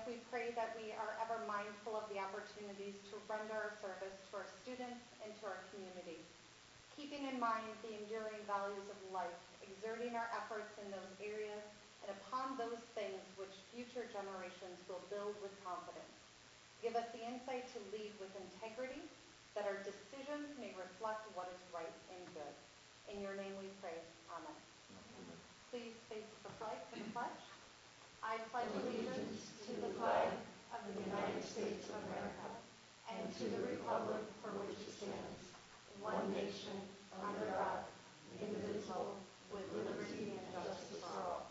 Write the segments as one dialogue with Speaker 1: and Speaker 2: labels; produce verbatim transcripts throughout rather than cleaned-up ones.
Speaker 1: we pray that we are ever mindful of the opportunities to render our service to our students and to our community, keeping in mind the enduring values of life, exerting our efforts in those areas and upon those things which future generations will build with confidence. Give us the insight to lead with integrity, that our decisions may reflect what is right and good. In your name we pray. Amen. Amen. Please face the flag for the pledge. I pledge allegiance to the flag of the United States of America and to the republic for which it stands, one nation, under God, indivisible, with liberty and justice for all.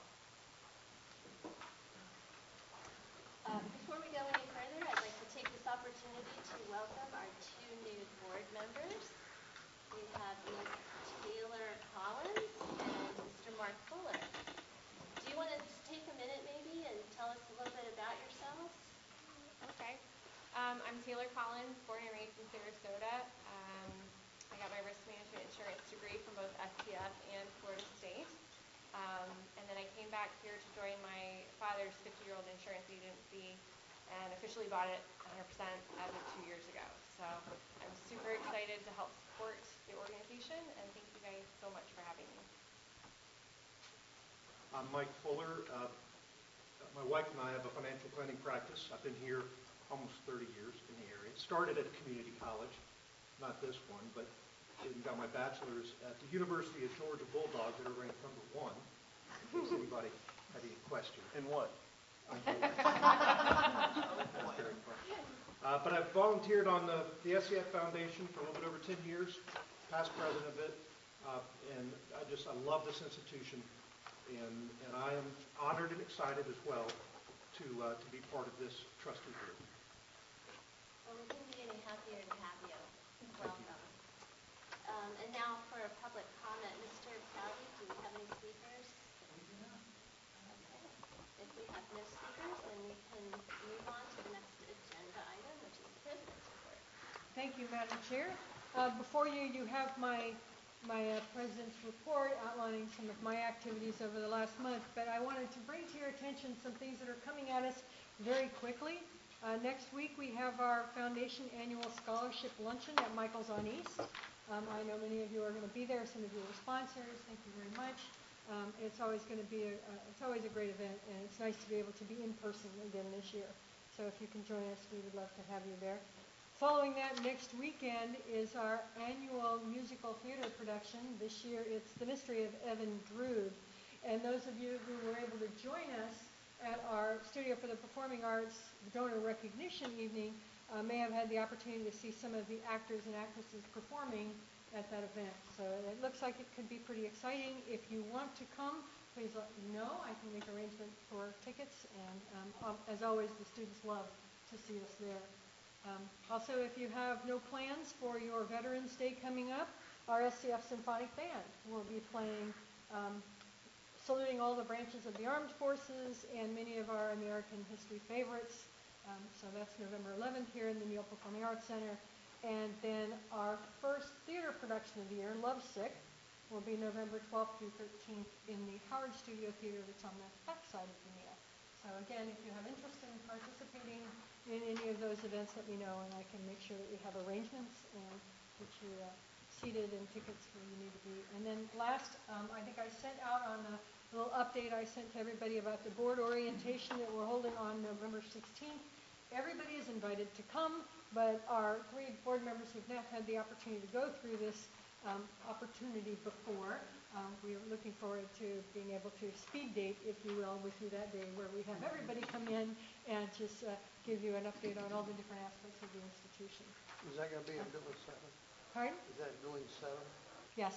Speaker 2: Uh, before we go any further, I'd like to take this opportunity to welcome our two new board members. We have Miz Taylor Collins and Mister Mark Fuller. Do you want to just take a minute maybe and tell us a little bit about yourselves?
Speaker 3: Okay. Um, I'm Taylor Collins, born and raised in Sarasota. Um, I got my risk management insurance degree from both S T F and Florida State. Um, and then I came back here to join my father's fifty-year-old insurance agency and officially bought it one hundred percent as of two years ago. So I'm super excited to help support the organization, and thank you guys so much for having me.
Speaker 4: I'm Mike Fuller. Uh, my wife and I have a financial planning practice. I've been here almost thirty years in the area. Started at a community college, not this one, but got my bachelor's at the University of Georgia Bulldogs that are ranked number one, in case anybody had any questions.
Speaker 5: In what?
Speaker 4: uh, but I've volunteered on the, the S C F Foundation for a little bit over ten years, past president of it, uh, and I just, I love this institution, and, and I am honored and excited as well to, uh, to be part of this trustee group.
Speaker 2: Well, we couldn't be any happier to have you. Welcome. Um, and now for a public comment. Mister Prouty, do we have any speakers?
Speaker 6: We do not.
Speaker 2: Okay. If we have no speakers, then we can move on to the next agenda item, which is the President's report.
Speaker 7: Thank you, Madam Chair. Uh, before you, you have my my uh, President's report outlining some of my activities over the last month, but I wanted to bring to your attention some things that are coming at us very quickly. Uh, next week we have our Foundation Annual Scholarship Luncheon at Michael's on East. Um, I know many of you are going to be there. Some of you are sponsors. Thank you very much. Um, it's always going to be a, uh, it's always a great event, and it's nice to be able to be in person again this year. So if you can join us, we would love to have you there. Following that, next weekend is our annual musical theater production. This year it's The Mystery of Evan Drood. And those of you who were able to join us at our Studio for the Performing Arts Donor Recognition Evening uh, may have had the opportunity to see some of the actors and actresses performing at that event. So it looks like it could be pretty exciting. If you want to come, please let me know. I can make arrangements for tickets. And um, as always, the students love to see us there. Um, also, if you have no plans for your Veterans Day coming up, our S C F Symphonic Band will be playing, um, saluting all the branches of the armed forces and many of our American history favorites. Um, so that's November eleventh here in the Neal Performing Arts Center. And then our first theater production of the year, Lovesick, will be November twelfth through thirteenth in the Howard Studio Theater that's on the back side of the Neal. So again, if you have interest in participating in any of those events, let me know, and I can make sure that we have arrangements and get you uh, seated and tickets where you need to be. And then last, um, I think I sent out on the little update I sent to everybody about the board orientation that we're holding on November sixteenth. Everybody is invited to come, but our three board members who've not had the opportunity to go through this um, opportunity before, um, we are looking forward to being able to speed date, if you will, with you that day, where we have everybody come in and just uh, give you an update on all the different aspects of the institution.
Speaker 6: Is that going to be in Building seven?
Speaker 7: Pardon?
Speaker 6: Is that Building seven?
Speaker 7: Yes.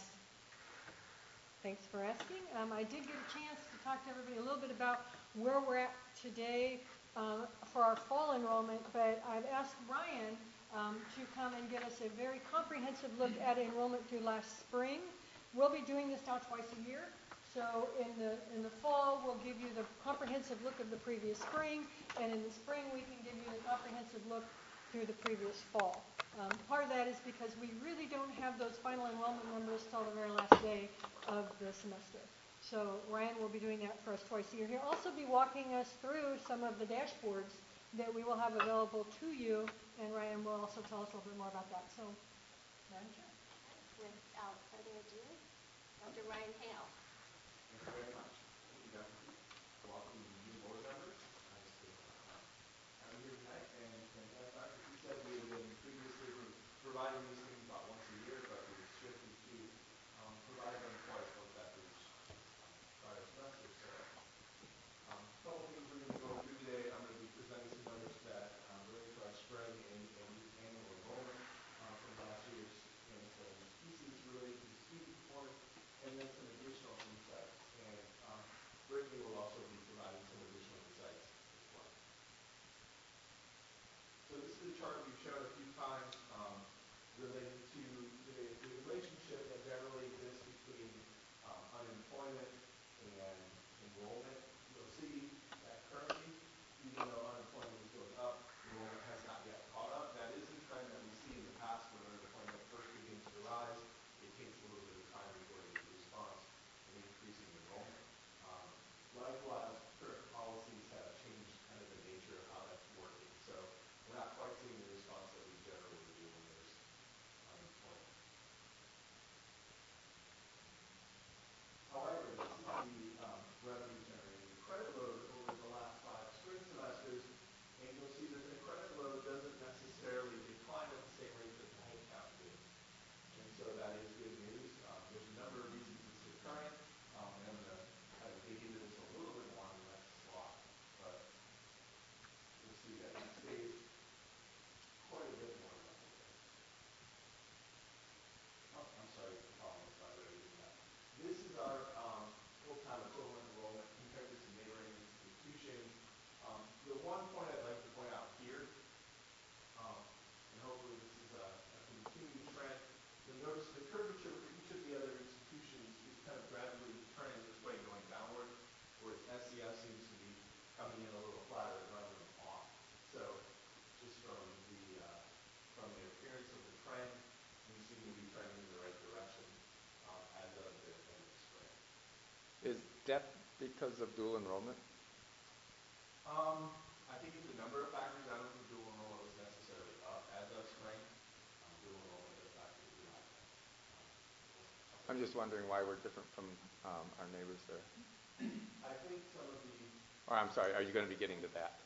Speaker 7: Thanks for asking. Um, I did get a chance to talk to everybody a little bit about where we're at today um, for our fall enrollment, but I've asked Ryan um, to come and get us a very comprehensive look at enrollment through last spring. We'll be doing this now twice a year. So in the in the fall, we'll give you the comprehensive look of the previous spring, and in the spring, we can give you the comprehensive look through the previous fall. Um, part of that is because we really don't have those final enrollment numbers till the very last day of the semester. So Ryan will be doing that for us twice a year. He'll also be walking us through some of the dashboards that we will have available to you, and Ryan will also tell us a little bit more about that. So, Madam Chair.
Speaker 2: Without further ado, Doctor Ryan Hale.
Speaker 5: Thank you very much. Thank you, Doctor Keith. Welcome new board members. Nice to um, have you here tonight. And, and as Doctor Keith said, we have been previously providing these things about once a year, but we've shifted to um, provide them twice, both after each um, prior semester. So um, a couple things we're going to be going through today. I'm going to be presenting some numbers that um, relate to our spring and, and youth annual enrollment um, from last year's, and some pieces related to student performance, and then some additional insights. And um, Brittany will also be providing some additional insights as well. So this is a chart we've shown a few times um, related to the, the relationship that generally exists between um, unemployment and enrollment. You'll see that currently, even though unemployment is going up, enrollment has not yet caught up. That is a trend that we see in the past when unemployment first begins to rise. It takes a little bit of time before there's a response in increasing enrollment. Um, likewise, current policies have changed kind of the nature of how that's working. So we're not quite seeing the response that we generally do when there's unemployment. However, this is the um, revenue generating the credit load over the last five spring semesters, and you'll see that the credit load doesn't necessarily decline at the same rate that the headcount did. And so that is good news. Um, there's a number of reasons this is occurring, um, and I'm going to kind of dig into this a little bit more on the next slide. But you'll see that it stays quite a bit more level there. Oh, I'm sorry, the following slide already did that. This is our um, full-time equivalent enrollment compared to some neighboring institutions. Um, the one point I'd like to point out here, um, and hopefully this is a, a continued trend, you'll notice the curvature for each of the other institutions is kind of gradually turning this way, going downward, whereas S C F seems to be coming in a little flatter and leveling off. So just from the uh, from the appearance of the trend, we seem to be trending in the right direction um, as of the end of spring.
Speaker 8: Is that because of dual enrollment?
Speaker 5: Um, I think it's a number of factors. I don't think dual enrollment was necessarily up as of spring. Um, dual enrollment does factor into that. Um,
Speaker 8: I'm just wondering why we're different from um, our neighbors there.
Speaker 5: I think some of the
Speaker 8: Or I'm sorry, are you going to be getting to that?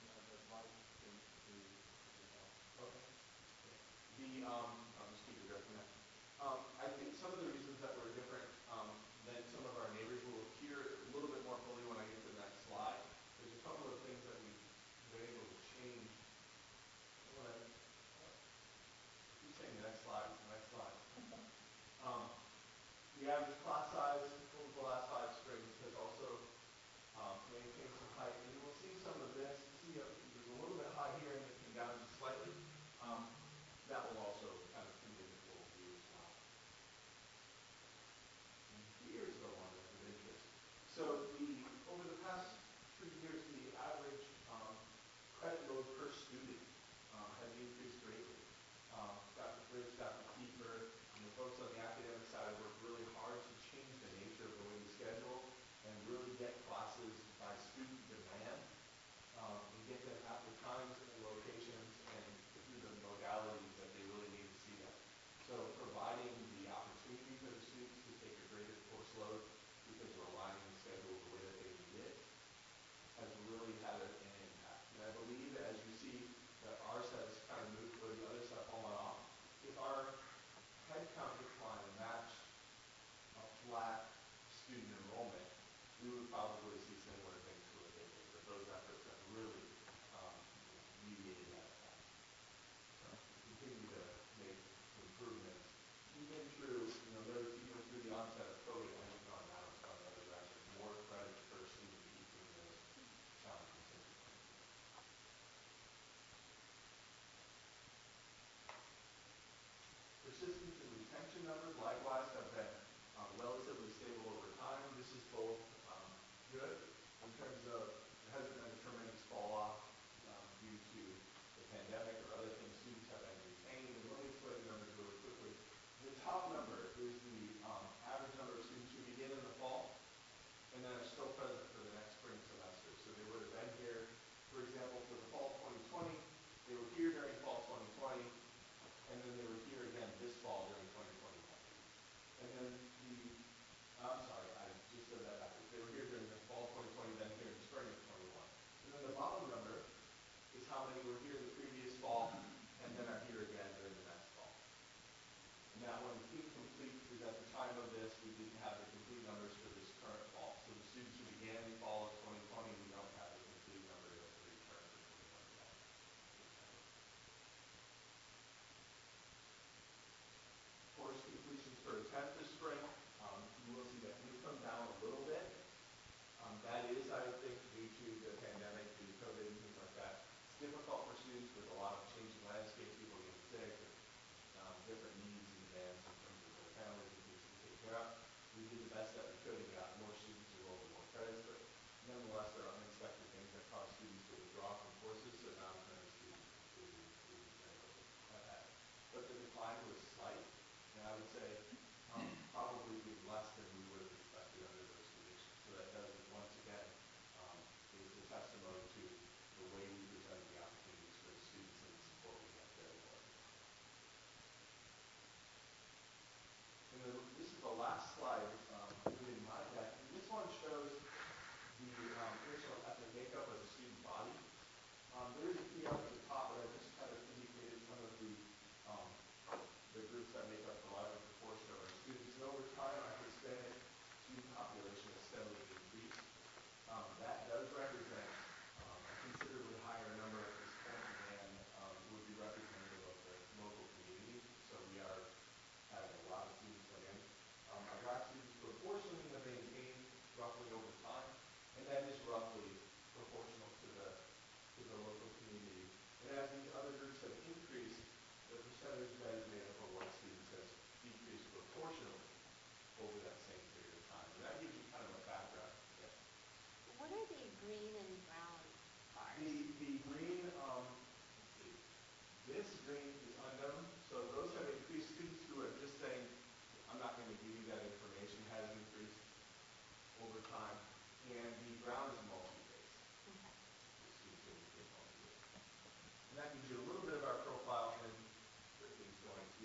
Speaker 5: Okay. The um, I'll just keep addressing that. Um, I think some of the reasons that we're different um, than some of our neighbors will appear a little bit more fully when I get to the next slide. There's a couple of things that we've been able to change. When I, oh, I keep saying the next slide, the next slide. Um, the average class size over the last five springs has also um, maintained some height, and you will see some of this. See, uh, there's a little bit high here, and it came down just slightly. Um, that will also kind of come into full view as well. And here's the one that's of interest. So the over the past two years, the average um, credit load per student um, has increased greatly. Um, Doctor Fritz, Doctor Kiefer, and the folks on the academic side work really hard to change the nature of the way we schedule and really get classes by student demand um, and get them at the times and locations and through the modalities that they really need to see them. So providing the opportunity for the students to take a greater course load because we're aligning the schedule the way that they need it has really had a, an impact. And I believe as you see that ours has kind of moved where the others have fallen off, if our headcount decline matched a flat student enrollment, we would probably see similar things to what they did. But those efforts have really um, mediated that effect. So we continue to make improvements. Even through, you know, notice even through the onset of COVID, it hasn't gone down, it's gone the other direction. More credit per student keeps in those challenging circumstances. Persistence and retention numbers likewise have been um, relatively stable over time. This is both um, good in terms of there hasn't been a tremendous fall off um, due to the pandemic or other things. Students have been retained. And let me explain the numbers really quickly. The top number is the um, average number of students who begin in the fall and then are still present for the next spring semester. So they would have been here, for example, for the fall students who began in fall of twenty twenty, we don't have the complete number to, to return for twenty-one yet. Course completions for attempt this spring, um, you will see that did come down a little bit. Um, that is, I think, due to the pandemic, due to COVID and things like that. It's difficult for students with a lot of changing landscape, people getting sick, with um, different needs and demands in terms of their families and things to take care of. We did the best that we could and got more students enrolled in more credits, but nonetheless, there are unexpected things that cause students to withdraw from courses, so not as many students completing as we've been able to have had. But the decline was slight, and I would say um, probably even less than we would have expected under those conditions. So that does, once again, um, is a testimony to the way we presented the opportunities for the students and the support we have available at the time. And then this is the last slide um, within my deck, and this one shows the um, racial and ethnic makeup of the student body. Um, there is a key up at the top, but I just kind of indicated some of the um, the groups that make up the larger proportion of our students. And over time, our Hispanic student population has steadily increased. Um, that does represent um, a considerably higher number at this point than um, would be representative of the local community. So we are having a lot of students come in. Um, our black students proportionally have maintained roughly over time, and that is roughly proportional to the to the local community. And as these other groups have increased, the percentage that is made up of white students has decreased proportionally over that same period of time. And that gives you kind of a background. Yes?
Speaker 2: What are the green and brown bars?
Speaker 5: The, the green, um, let's see, this green is unknown. So those have increased. Students who are just saying, I'm not going to give you that information, has increased over time. And the brown is multi-race.
Speaker 2: Okay.
Speaker 5: The students have increased multi-race. And that gives you a little bit of our profile, and Brittany's going to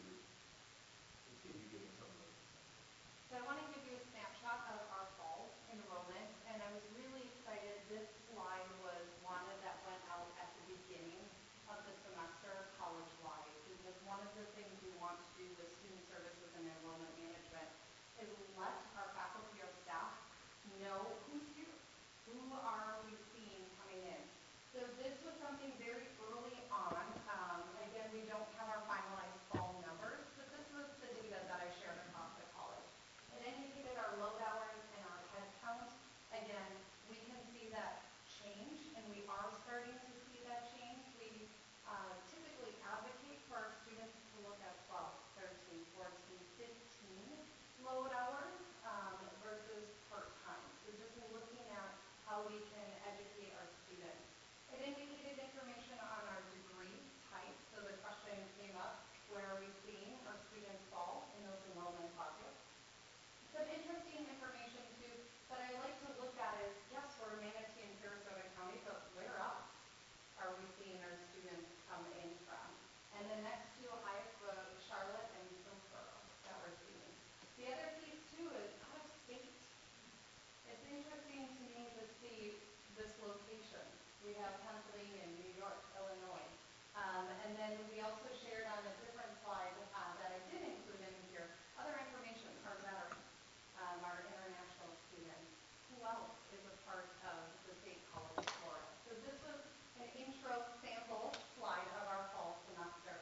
Speaker 5: continue giving some of those insights.
Speaker 1: So I want to give you a snapshot of our fall enrollment, and I was really excited. This slide was one that went out at the beginning of the semester college-wide, because one of the things we want to do with student services and enrollment management is let our faculty or staff know who's here, who are we seeing coming in. So this was something very early on. Um, again, we don't have our finalized fall numbers, but this was the data that I shared across the college. It indicated our load hours and our head count. Again, we can see that change, and we are starting to see that change. We uh, typically advocate for our students to look at twelve, thirteen, fourteen, fifteen load hours um, versus part-time. So just looking at how we can educate our students. It indicated information on our degree type. So the question came up, where are we seeing our students fall in those enrollment buckets? Some interesting information too that I like to look at is, yes, we're Manatee and Sarasota County, but where else are we seeing our students come in from? And the next two highest were Charlotte and Hillsborough that we're seeing. The other piece too is out of state. It's interesting to me to see this location. We have Pennsylvania, New York, Illinois. Um, and then we also shared on a different slide uh, that I did include in here, other information, our veterans, um, our international students. Who else is a part of the State College of Florida? So this was an intro sample slide of our fall semester.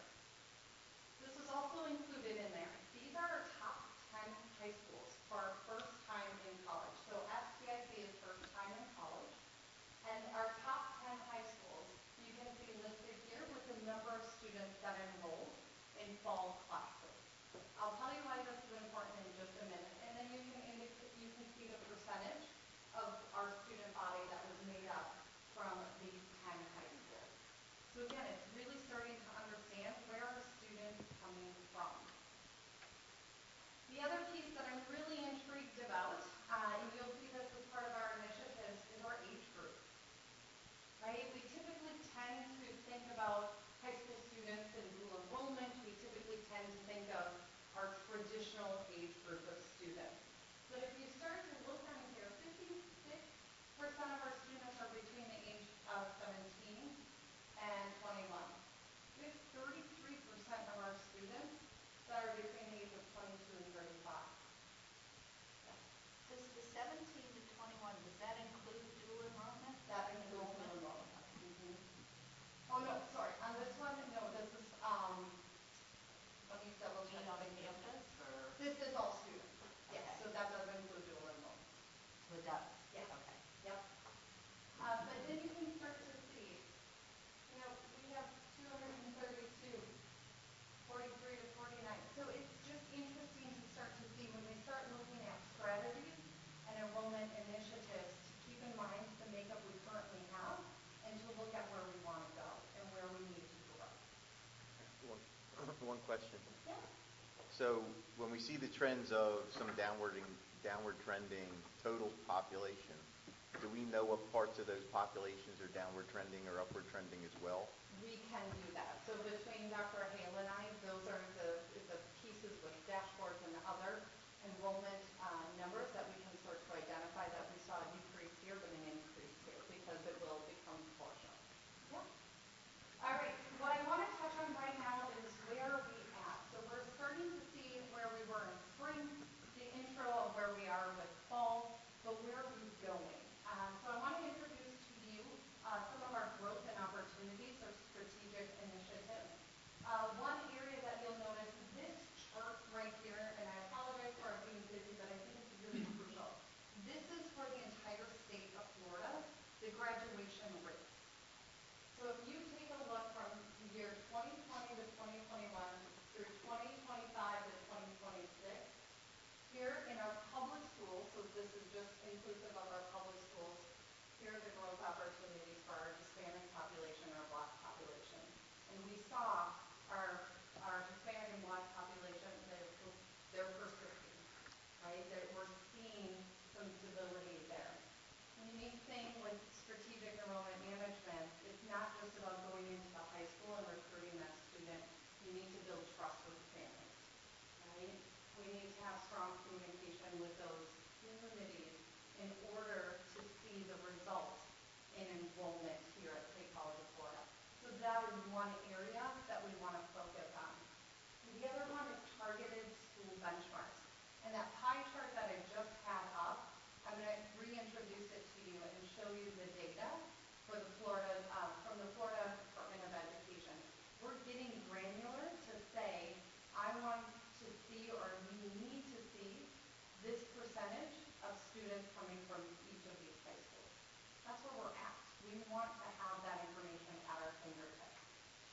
Speaker 1: This was also included in there. These are our top ten high schools for our first time in college. So S T I C is first time in college. And our top ten high schools, you can see listed here with the number of students that enrolled in fall classes. I'll tell you why this is important in just a minute. And then you can indicate, you can see the percentage of our student body that was made up from these ten high schools. So again, it's really starting to understand where are students coming from. The other piece that I'm really intrigued about, uh, and you'll see this as part of our initiatives, is our age groups. Right? We typically tend to think about high school students and dual enrollment. We typically tend to think of our traditional age group of students. But if you start to look on here, fifty-six percent of our students are between the age of seventeen and twenty-one.
Speaker 8: question.
Speaker 2: Yeah.
Speaker 8: So when we see the trends of some downwarding, downward trending total population, do we know what parts of those populations are downward trending or upward trending as well?
Speaker 1: We can do that. So between Doctor Hale and I, those are the, the pieces with dashboards and other enrollment uh, numbers that we can start to identify that we saw a decrease here but an increase here because it will become proportional. Yeah. All right. What I want to touch on right now is where are we at? So we're starting to see where we were in spring, the intro of where we are with fall, but where are we going? Um, so I want to introduce to you uh, some of our growth and opportunities or strategic initiatives. Uh, one area that you'll notice, this chart right here, and I apologize for it being busy, but I think it's really crucial. This is for the entire state of Florida, the graduation rate. So if you take a look from year twenty twenty to twenty twenty-one through twenty twenty-five to twenty twenty-six, here in our public schools, so this is just inclusive of our public schools, here are the growth opportunities for our Hispanic population, our Black population. And we saw our, our Hispanic and Black population, they're, they're persisting, right? That we're seeing some stability there. The unique thing with strategic enrollment management, it's not just about going into the high school and recruiting that student. You need to build trust with the families, right? We need to have strong communication with those communities in order to see the results in enrollment here at State College of Florida. So that is one area that we want to focus on. The other one is targeted school benchmarks. And that pie chart that I just had up, I'm going to reintroduce it to you and show you the data for the Florida, uh, from the Florida Department of Education. We're getting granular to say, I want to see, or we need to see, this percentage of students coming from each of these high schools. That's where we're at. We want to have that information at our fingertips.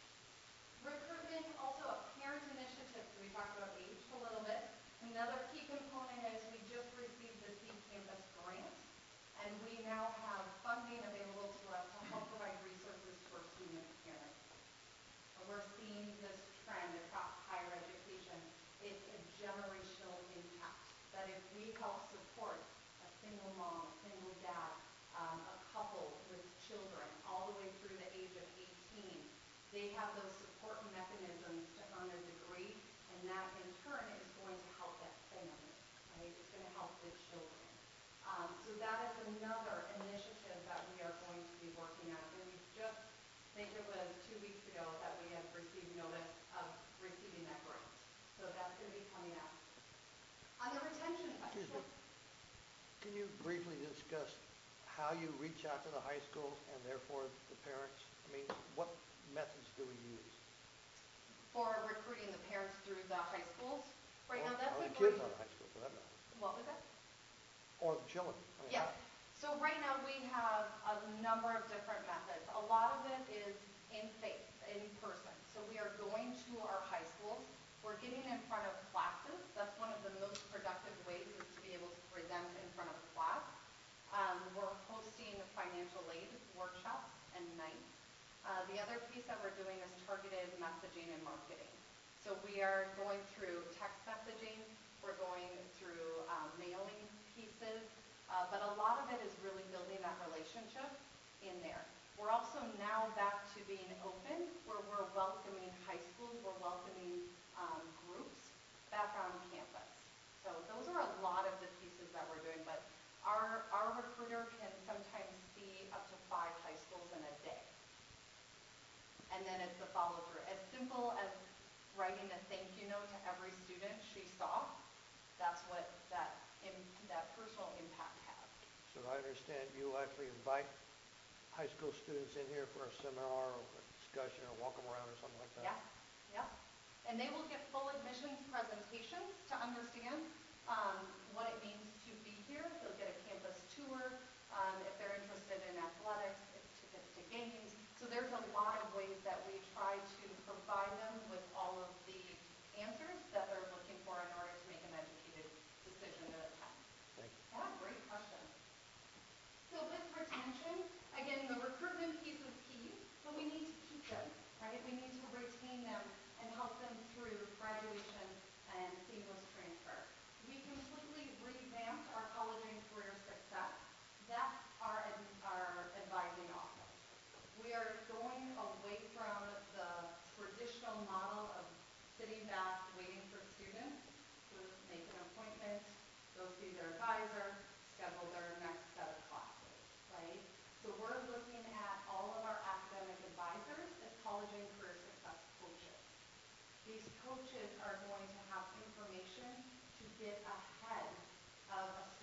Speaker 1: Recruitment, also a parent initiative, so we talked about age a little bit. Another key component is we just received the Seed Campus grant, and we now have funding available to us to help provide resources to our student parents. And we're seeing this trend across higher education. It's a generational impact, that if we help support a single mom, a single dad, um, a couple with children, all the way through the age of eighteen, they have those support mechanisms to earn a degree, and that in turn is going to help that family, right? It's going to help the children. Um, so that is another initiative that we are going to be working on, and we just, I think it was two weeks ago that we had received notice of receiving that grant. So that's going to be coming out. On the retention side,
Speaker 6: Excuse me. Can you briefly discuss how you reach out to the high schools and therefore the parents? I mean, what methods do we use?
Speaker 1: for recruiting the parents through the high schools. Right
Speaker 6: Or-
Speaker 1: now, that's
Speaker 6: or
Speaker 1: a
Speaker 6: the kids
Speaker 1: great,
Speaker 6: out of high school, for that matter.
Speaker 1: what was that?
Speaker 6: Or the children. I mean,
Speaker 1: Yes. So right now we have a number of different methods. A lot of it is in face, in person. So we are going to our high schools. We're getting in front of classes. That's one of the most productive ways, is to be able to present in front of a class. Um, we're hosting financial aid workshops and nights. Uh, the other piece that we're doing is targeted messaging and marketing. So we are going through text messaging. We're going through um, mailing pieces. Uh, but a lot of it is really building that relationship in there. We're also now back to being open, where we're welcoming high schools, we're welcoming um, groups back on campus. So those are a lot of the pieces that we're doing, but our, our recruiter can sometimes see up to five high schools in a day. And then it's the follow through. As simple as writing a thank you note to every student she saw, that's what that, in, that personal impact has.
Speaker 6: So I understand you actually invite high school students in here for a seminar or a discussion or walk them around or something like that?
Speaker 1: Yeah, yeah. And they will get full admissions presentations to understand um, what it means to be here. They'll get a campus tour. Um, if they're interested in athletics, it's tickets to games. So there's a lot of ways that we try to provide them with all of the answers that they're looking for in order to make an educated decision to attend.
Speaker 6: Thank you.
Speaker 1: Yeah, great question. So with retention, again, the recruitment piece is key, but we need to keep them, right? We need to retain them and help them through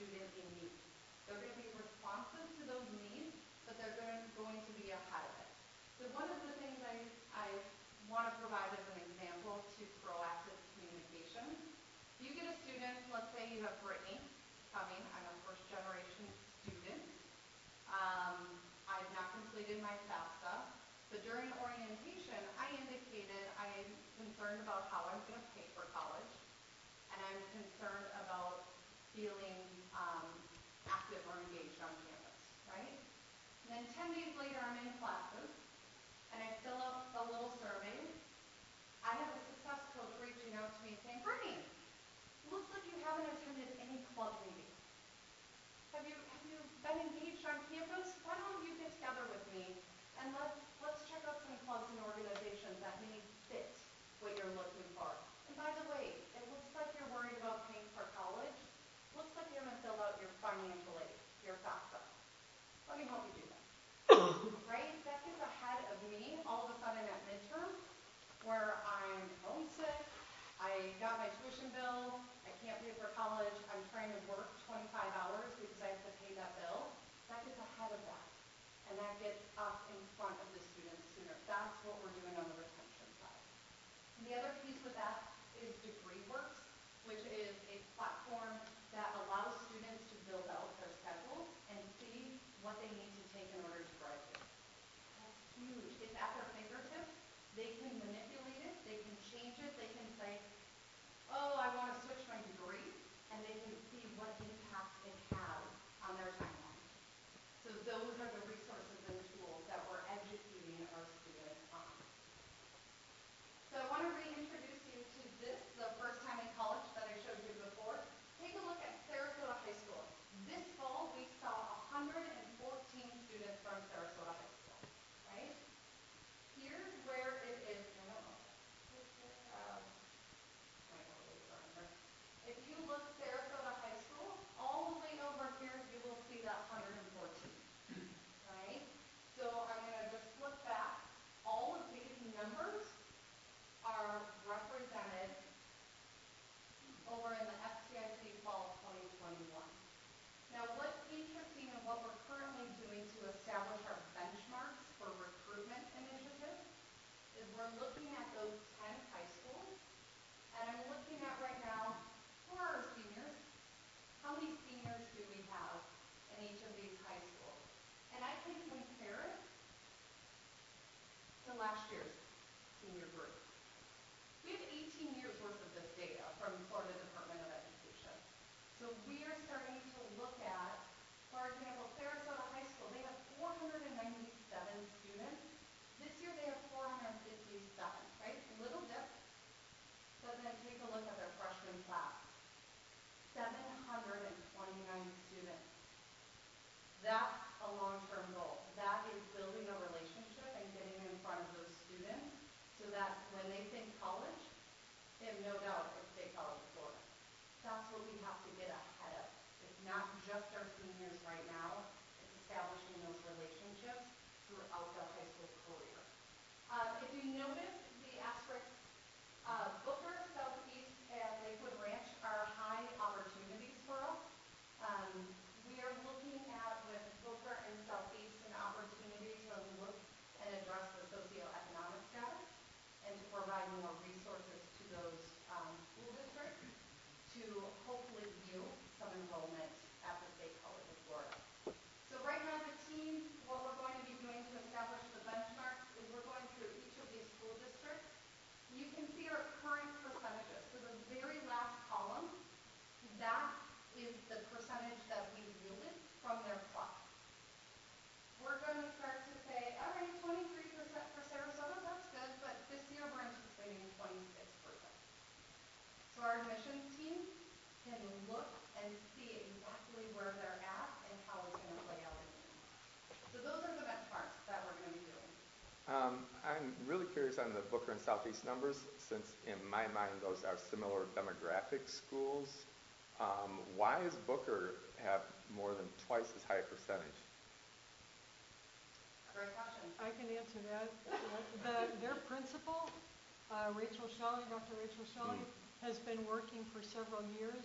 Speaker 1: student in need. They're going to be responsive to those needs, but they're going, going to be ahead of it. So one of the things I, I want to provide as an example to proactive communication, if you get a student, let's say you have Brittany coming, I'm a first generation student, um, I've not completed my FAFSA, but during orientation, I indicated I'm concerned about how I'm going to pay for college, and I'm concerned about feeling um, active or engaged on campus, right? And then ten days later, I'm in classes, and I fill out a little survey. I have a success coach reaching out to me saying, Brittany, looks like you haven't attended any club meetings. Have you, have you been engaged on campus? Why don't you get together with me and let's, let's check out some clubs and organizations that may fit what you're looking for. And by the way, it looks like you're worried about paying for college. Looks like you haven't filled out your financial aid, your FAFSA. Let me help you do that. Right? That gets ahead of me all of a sudden at midterm, where I'm homesick, I got my tuition bill, I can't pay for college, I'm trying to work twenty-five hours because I have to pay that bill. That gets ahead of that. And that gets us in front of the students sooner. That's what we're doing on the retention side. And the other piece with that is DegreeWorks, which is a platform that allows students to build out their schedules and see what they need to take in order to graduate. That's huge. It's at their fingertips. They can manipulate it. They can change it. They can say, oh, I want to switch my degree, and they can see what impact it has on their timeline. So those are the resources and tools that we're educating our students on. So I want to reintroduce you to this, the first time in college that I showed you before. Take a look at Sarasota High School. This fall, we saw one hundred fourteen students from Sarasota High School, right? Here's where it is, I don't know, uh, might have a little burner. If you look Sarasota High School, all the way over here, you will see that one hundred fourteen, right? So I'm going to just flip back. All of these numbers are represented over in the F C I C Fall twenty twenty-one. Now what's interesting and what we're currently doing to establish our benchmarks for recruitment initiatives is we're looking at those ten high schools, and I'm looking at right now, who are our seniors? How many seniors do we have in each of these high schools? And I can compare it to last year's senior group. We have eighteen years worth of this data from Florida Department of Education. So we are starting to look at, for example, Sarasota High School, they have four hundred ninety-seven students. This year they have four hundred fifty-seven, right? Little dip. But then take a look at their freshman class. seven hundred twenty-nine students. That's a long-term goal. That is building a relationship and getting in front of those students so that when they think college, they have no doubt it's State College of Florida. That's what we have to get ahead of. It's not just our seniors right now. It's establishing those relationships throughout their high school career. Um, if you notice, the asterisks, uh, Booker, Southeast, and Lakewood Ranch are high opportunities for us. Um, we are looking at, with Booker and Southeast, an opportunity to look and address the socioeconomic status and to provide more resources to those um, school districts to hopefully yield some enrollment at the State College of Florida. So right now the team, what we're going to be doing to establish the benchmarks is we're going through each of these school districts. You can see our current percentages. So the very last column, that is the percentage that we've yielded from their class. We're going to start to say, all right, twenty-three percent for Sarasota, that's good, but this year we're anticipating twenty-six percent. So our admissions team can look and see exactly where they're at and how it's going to play out in the end. So those are the benchmarks that we're going to be doing.
Speaker 9: Um, I'm really curious on the Booker and Southeast numbers, since in my mind those are similar demographic schools. Um, why does Booker have more than twice as high a percentage?
Speaker 1: Great question.
Speaker 7: I can answer that. The, their principal, uh, Rachel Shelley, Doctor Rachel Shelley,
Speaker 9: Mm.
Speaker 7: has been working for several years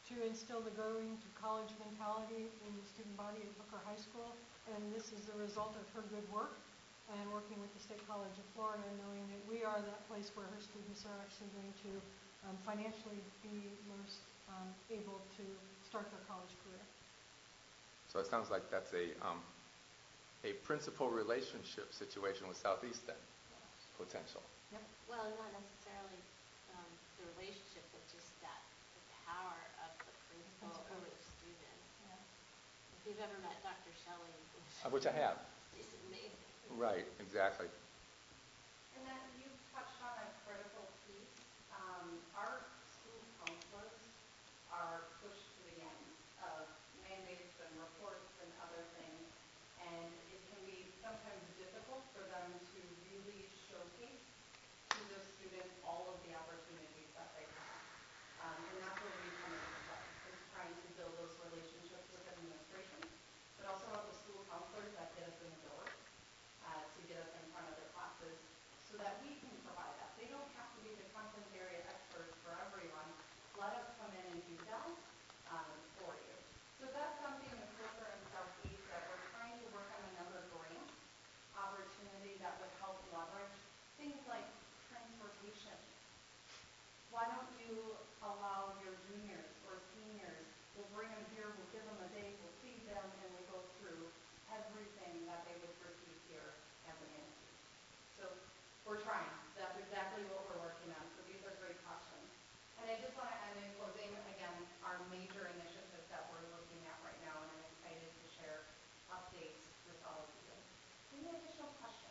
Speaker 7: to instill the going to college mentality in the student body at Booker High School. And this is the result of her good work and working with the State College of Florida, knowing that we are that place where her students are actually going to um, financially be most um, able to start their college career.
Speaker 9: So it sounds like that's a, um, a principal relationship situation with Southeast then, potential.
Speaker 7: Yep.
Speaker 2: Well, not necessarily um, the relationship, but just that, the power of the principal
Speaker 7: Principal.
Speaker 2: over the students.
Speaker 7: Yeah.
Speaker 2: If you've ever met Doctor Shelley,
Speaker 9: Uh, Which I have.
Speaker 2: she's amazing.
Speaker 9: Right, exactly.
Speaker 1: And that you touched on a critical piece. Um, our school counselors are pushed to the end of mandates and reports and other things, and it can be sometimes difficult for them to really showcase to their students all of the opportunities that they have. Um, and that's where we come into play, is trying to build those relationships with administration, but also have the school counselors that get us in the door, uh, to get us in front of the classes so that we can provide that. They don't have to be the content area experts for everyone. Let us come in and do that um, for you. So that's something with Booker and Southeast that we're trying to work on another grant opportunity that would help leverage things like transportation. Why don't you allow your juniors or seniors, we'll bring them here, we'll give them a day, we'll feed them, and we go through everything that they would receive here as amenities. So we're trying. That's exactly what we're working on. So these are great questions. And I just want to end in closing, again, our major initiatives that we're looking at right now, and I'm excited to share updates with all of you. Any additional questions?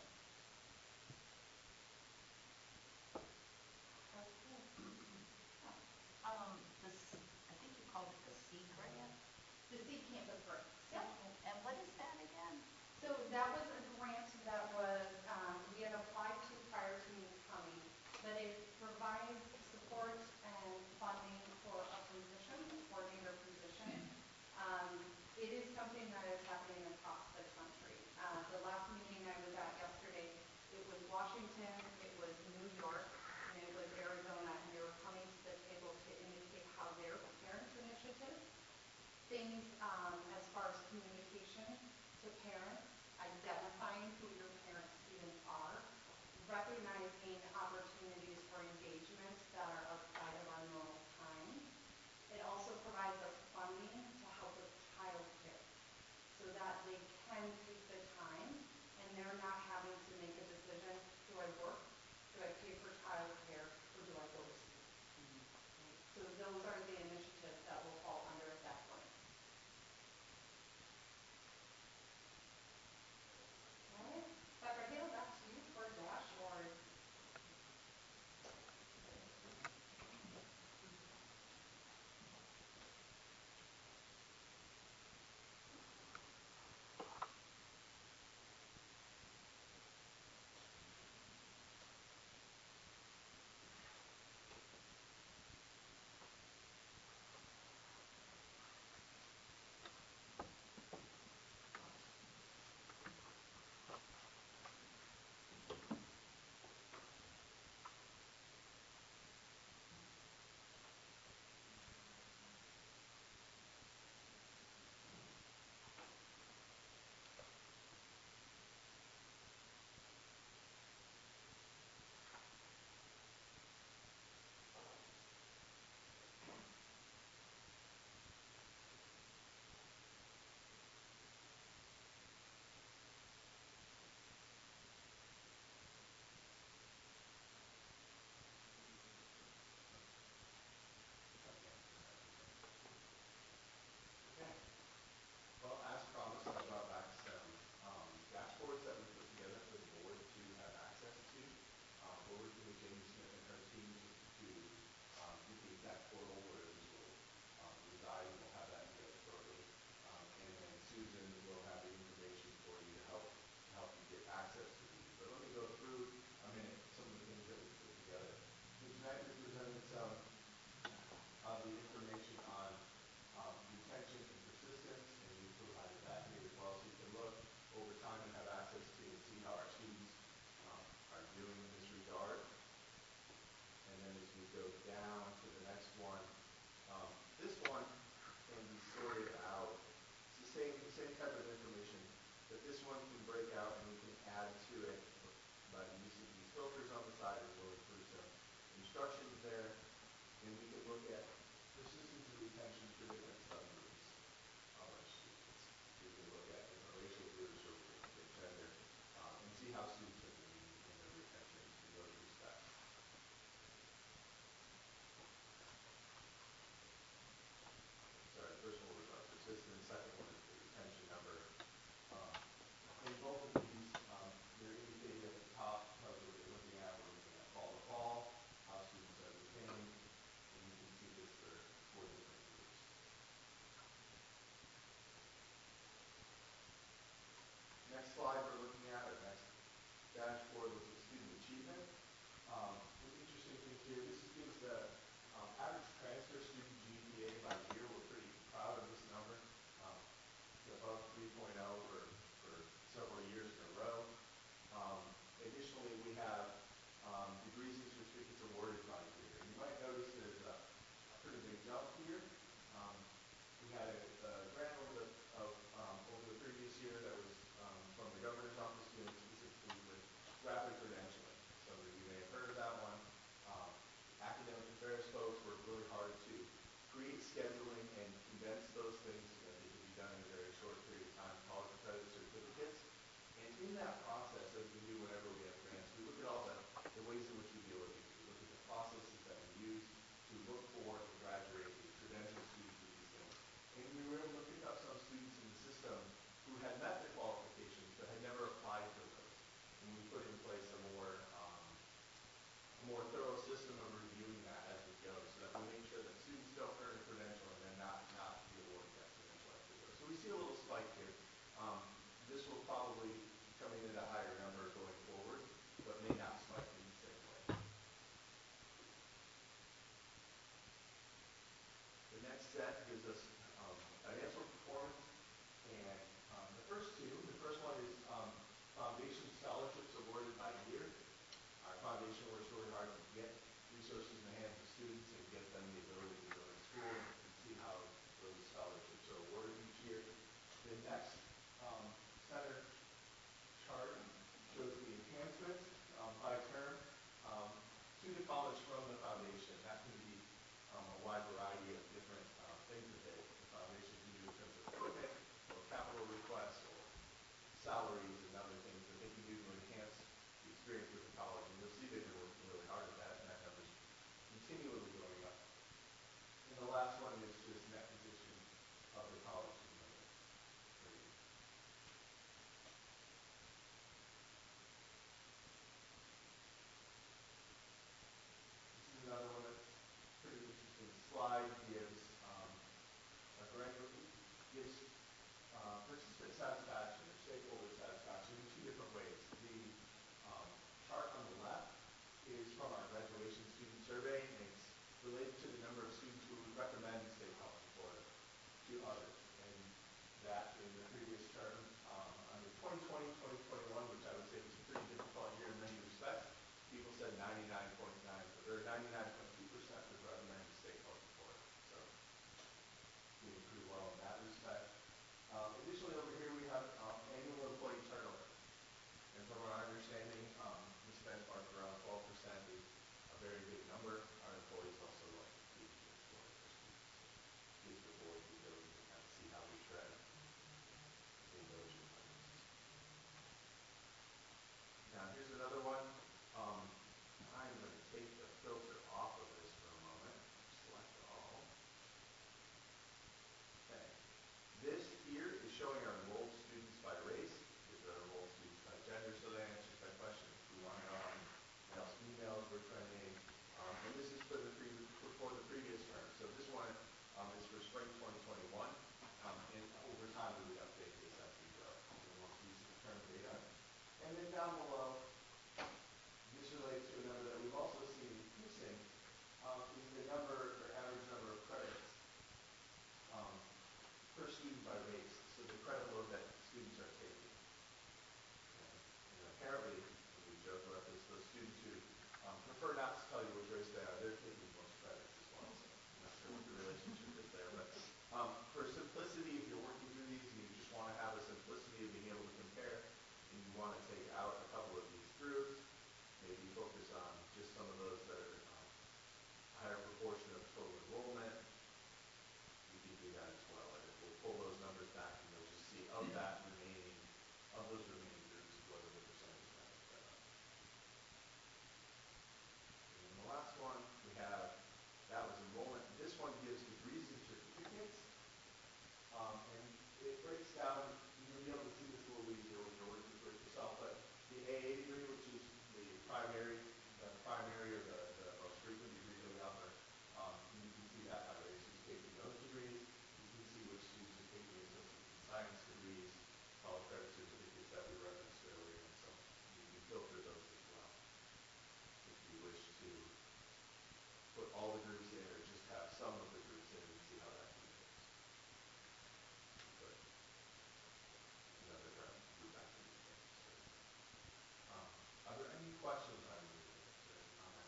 Speaker 1: Okay. Yeah.
Speaker 10: Um, this, I think you called it the C grant?
Speaker 1: The Seed Campus grants.
Speaker 10: Yep. And what is that again?
Speaker 1: So that was a grant that was, um, we had applied to prior to me coming, but it provides support and funding for a position, a coordinator position. Um, it is something that is happening across the country. Uh, the last meeting I was at yesterday, it was Washington, it was New York, and it was Arizona, and they were coming to the table to indicate how their parent initiatives, things um, as far as communication to parents, identifying who your parent students are, recognizing opportunities for engagement that are outside of our normal time. It also provides us funding to help with childcare so that they can take the time and they're not having to make a decision, do I work, do I pay for childcare, or do I go to school? Right? So those are the initiatives that will fall under that grant.
Speaker 5: set gives us um, financial performance. And um, the first two, the first one is um, foundation scholarships awarded by year. Our foundation works really hard to get resources in the hands of students and get them the ability to go to school, and you can see how those scholarships are awarded each year. The next um, center chart shows the enhancements um, by term um, to the college from the foundation. That can be um, a wide variety of different uh, things that they, the foundation can do in terms of equipment or capital requests or salaries and other things that they can do to enhance the experience with the college. And you'll see they've been working really hard at that, and that number's continually going up. And the last one is just net position of the college number per year. This is another one that's pretty interesting slide. Gives um, a granular, gives uh, participant satisfaction or stakeholder satisfaction in two different ways. The um, chart on the left is from our graduation student survey, and it's related to the number of students who would recommend State College of Florida to others. And that in the previous term, um, under twenty twenty, twenty twenty-one, which I would say was a pretty difficult year in many respects, people said ninety-nine point nine or ninety-nine point two percent would recommend State College of Florida. So doing pretty well in that respect. Um, additionally, over here we have um, annual employee turnover. And from our understanding, um, this benchmark around twelve percent is a very good number. Our employees also like to be here in Florida for students. So gives the board the ability to kind of see how we trend in those regards. Now here's another one. Um, I'm going to take the filter off of this for a moment. Select all. Okay. This here is showing our enrolled students by race. These are enrolled students by gender, so that answers that question. We want to know how many males, females we're trending. Um, and this is for the, pre for, for the previous term. So this one um, is for spring twenty twenty-one. Um, and over time we would update this as we go. So the most recent term data. And then down below, this relates to a number that we've also seen increasing, um, is the number or average number of credits um, per student by race. So the credit load that students are taking. Okay. And apparently, and we joke about this, those students who um, prefer not to tell you which race they are, they're taking the most credits as well. So I'm not sure what the relationship is there. But um, for simplicity, if you're working through these and you just want to have a simplicity of being able to compare, and you want to take out a couple of these groups, maybe focus on just some of those that are um, a higher proportion of total enrollment, you can do that as well. And it will pull those numbers back, and you'll just see of that remaining, of those remaining groups, what are the percentage values that are. And then the last one we have, that was enrollment. This one gives degrees and certificates. Um, and it breaks down, you'll be able to see this a little easier when you're working through it yourself, but the A A degree, which is the primary, the primary or the, the most frequent degree that we offer, um, and you can see that by race who's taking those degrees. You can see which students are taking associates in science degrees, college credit certificates that we referenced earlier, and so you can filter those as well if you wish to put all the groups in or just have some of the groups in and see how that compares. Put another um, group back in the mix. Um, are there any questions on any of this or any comments?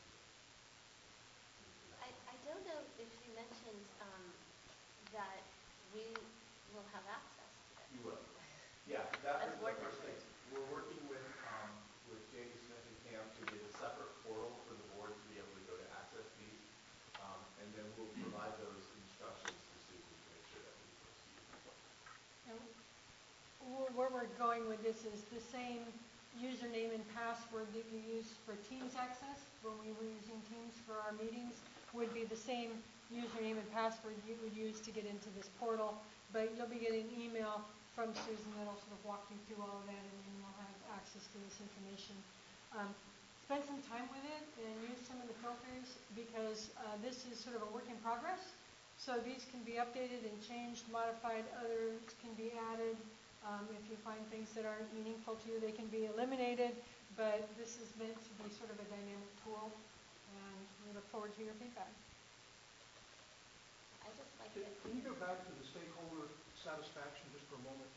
Speaker 2: I, I don't know if you mentioned um, that we will have access to this.
Speaker 5: You will. Yeah, that
Speaker 2: As
Speaker 5: is the
Speaker 2: board
Speaker 5: first thing.
Speaker 2: members.
Speaker 5: We're working with um, with Jamie Smith and Cam to get a separate portal for the board to be able to go to access these. Um, and then we'll provide those instructions to Susan to make sure that people receive them.
Speaker 7: And wh- where we're going with this is the same username and password that you use for Teams access, when we were using Teams for our meetings, would be the same username and password you would use to get into this portal. But you'll be getting an email from Susan that'll sort of walk you through all of that, and then you'll have access to this information. Um, spend some time with it and use some of the filters, because uh, this is sort of a work in progress. So these can be updated and changed, modified, others can be added. Um, if you find things that aren't meaningful to you, they can be eliminated. But this is meant to be sort of a dynamic tool, and we look forward to your feedback.
Speaker 2: I just like
Speaker 5: Could,
Speaker 2: it.
Speaker 4: Can you go back to the stakeholder satisfaction just for a moment?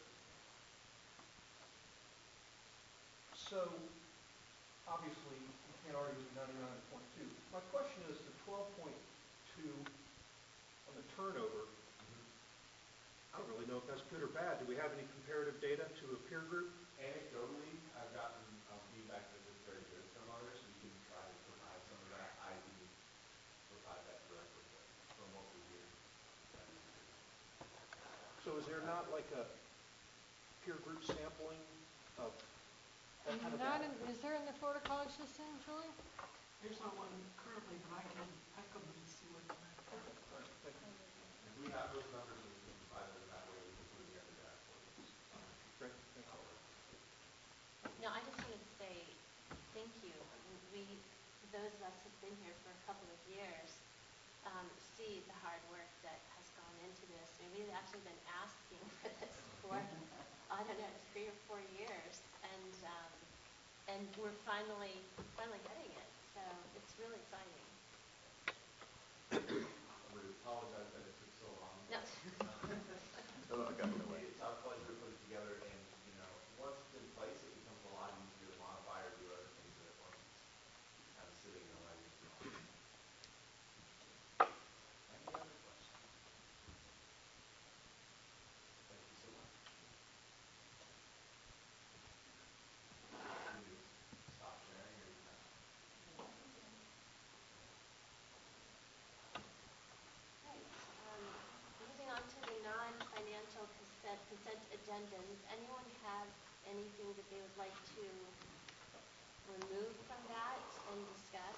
Speaker 4: So, obviously, you can't argue with ninety-nine point two. My question is, the twelve point two on the turnover, I don't really know if that's good or bad. Do we have any comparative data to a peer group?
Speaker 5: Anecdotally, I've gotten um, feedback that it's very good from others. We can try to provide some of that. I didn't provide that directly, but from what we hear, that is good.
Speaker 4: So is there not like a peer group sampling of that kind of
Speaker 7: Not
Speaker 4: data?
Speaker 7: in, is there in the Florida College System, Julie?
Speaker 11: There's not one currently, but I can, I can look and see what the map is.
Speaker 4: All right, thank you.
Speaker 5: If we have those numbers and we can provide them that way, we can put them here in the dashboard. Um,
Speaker 4: Great, thank you.
Speaker 5: that'll work.
Speaker 2: No, I just wanted to say thank you. I mean, we, those of us who've been here for a couple of years, um, see the hard work that has gone into this. I mean, we've actually been asking for this for, I don't know, three or four years, and um, and we're finally finally getting it. So it's really exciting.
Speaker 5: We apologize that it took so long.
Speaker 2: No.
Speaker 8: Oh, I got it away.
Speaker 5: It's our pleasure to put it together, and, you know, once it's in place, it becomes a lot easier to modify or do other things than once it's kind of sitting and lagging behind. Any other questions? Thank you so much. You need to stop sharing, or you have?
Speaker 2: Right. Um, moving on to the non-financial consent, consent agenda. Does anyone have anything that they would like to remove from that and discuss?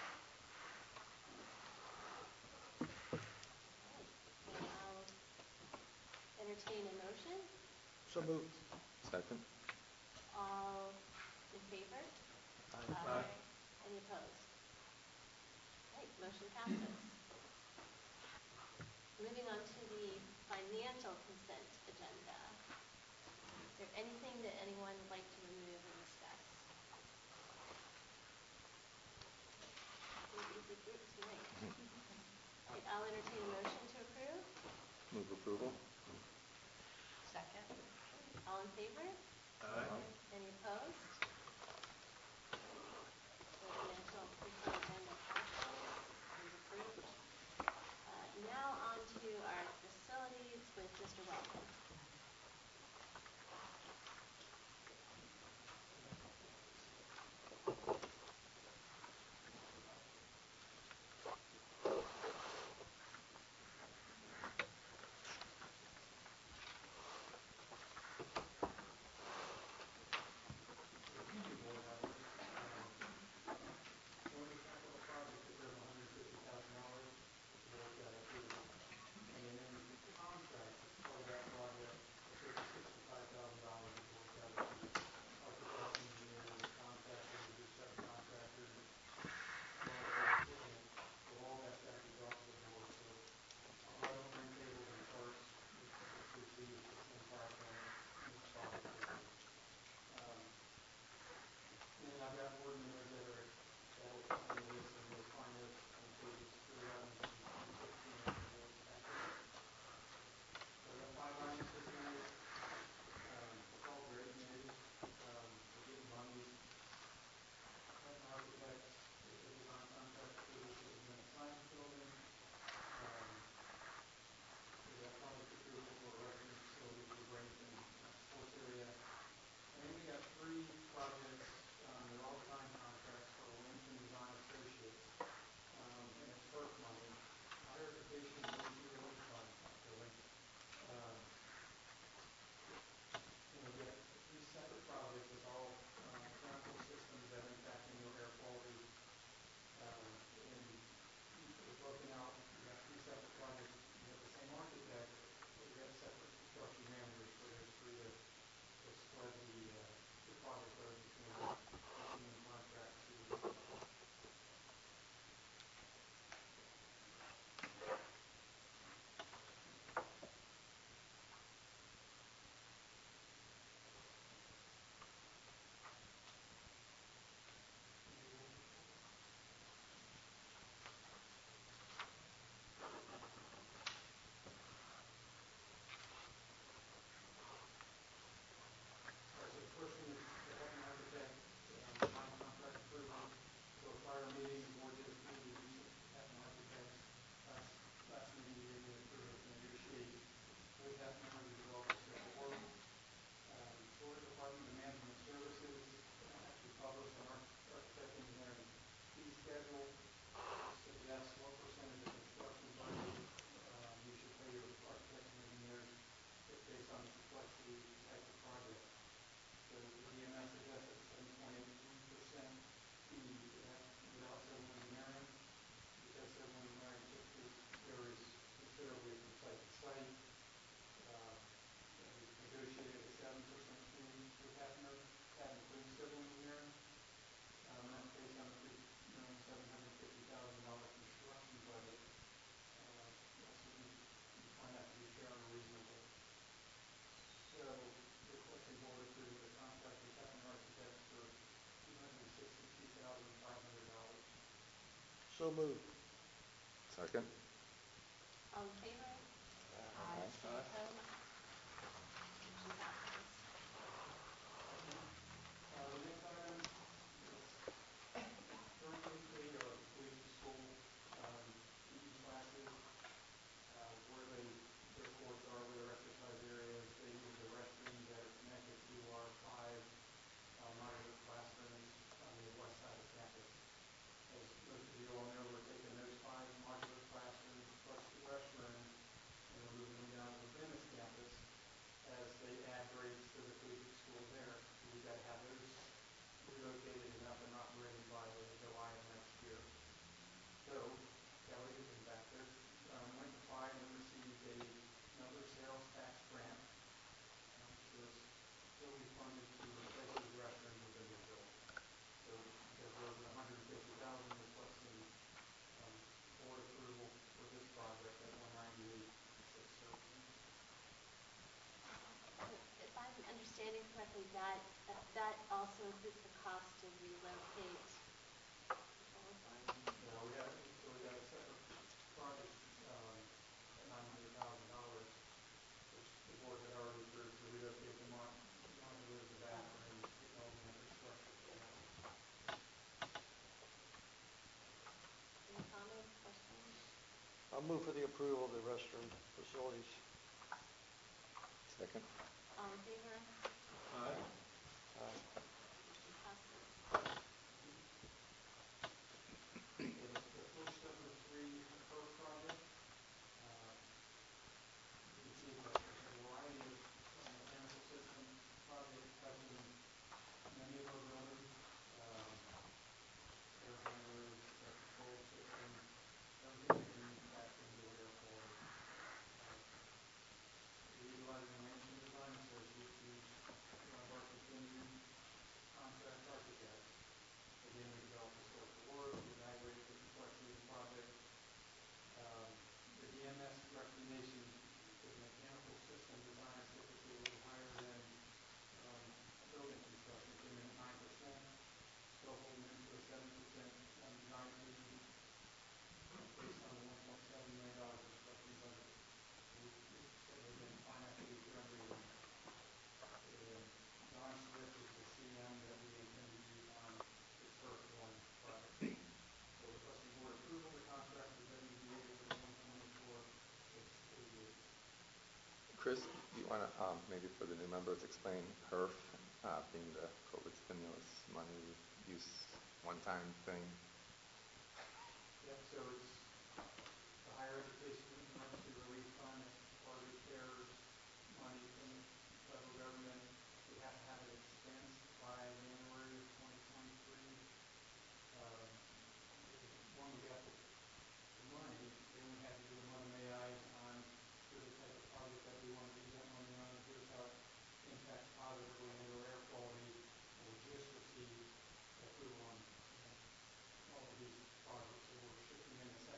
Speaker 2: Okay. Then I'll entertain a motion.
Speaker 6: So moved.
Speaker 9: Second?
Speaker 2: All in favor?
Speaker 4: Aye.
Speaker 2: Any opposed? Okay, motion passes. Moving on to the financial consent agenda. Is there anything that anyone would like to remove and discuss? An easy group tonight. All right, I'll entertain a motion to approve.
Speaker 9: Move approval?
Speaker 10: Second?
Speaker 2: All in favor?
Speaker 4: Aye.
Speaker 2: Any opposed? The financial consent agenda passes, is approved. Uh, Now on to our facilities with Mister Welcome.
Speaker 6: So moved.
Speaker 9: Second?
Speaker 2: All in favor?
Speaker 10: Aye.
Speaker 2: Any opposed? Motion passes.
Speaker 5: Thank you. Uh, The next item is currently eight are collegiate school um, P E classes, uh, where they, their courts are, where their exercise areas. They use the restrooms that are connected to our five uh, modular classrooms on the west side of campus. As most of you all know, we're taking those five modular classrooms plus the restrooms, and we're moving them down to the Venice campus as they add grades to the collegiate school there. So we got to have those relocated and up and operating by uh, July of next year. So, got to get them back there. Um, went and applied and received a, another sales tax grant, uh, which was fully funded to replace those restrooms with a new building. So, because we're over one hundred fifty thousand, requesting um, board approval for this project at one ninety-eight, six thirteen.
Speaker 2: If I'm understanding correctly, that, uh, that also includes the cost to relocate the boulevard?
Speaker 5: No, we have, so we got a separate project um, at nine hundred thousand dollars, which the board had already approved to relocate the mod- modulars, the bathrooms, getting all the infrastructure for that.
Speaker 2: Any comments, questions?
Speaker 6: I'll move for the approval of the restroom facilities.
Speaker 9: Second?
Speaker 2: All in favor?
Speaker 4: Aye.
Speaker 6: Aye.
Speaker 2: Motion passes.
Speaker 5: Okay, the, the first of the three HERF projects, uh, you can see that there's a variety of uh, mechanical system projects touching many of our buildings, um, air handlers, air control systems, everything that can impact indoor air quality. Uh, we're utilizing Lansing Design Associates, who's one of our continued contract architects. Again, we develop the scope of work, we evaluate the complexity of the project. Um, the D M S recommendation for the mechanical system design is typically a little higher than um, building construction, came in at nine percent, still holding them to a seven percent um, design fee uh, based on the one point seven million dollar construction budget. So we, we said we're going to find that to be friendly. And, and Don Smith is the C M that we intend to use on this HERF one project. So requesting board approval of the contract with W D A for the twenty twenty-four six school year.
Speaker 9: Chris, do you want to, um, maybe for the new members, explain HERF, uh, being the COVID stimulus money use one-time thing?
Speaker 5: Yep, so it's the higher education emergency relief fund. It's part of the CARES money from the federal government. We have to have it expensed by January of twenty twenty-three. Um, when we got the, the money, then we had to do a mother may I on here's the type of project that we want to use that money on. Here's how it impacts positively indoor air quality. And we just received approval on um, all of these projects, so we're shifting into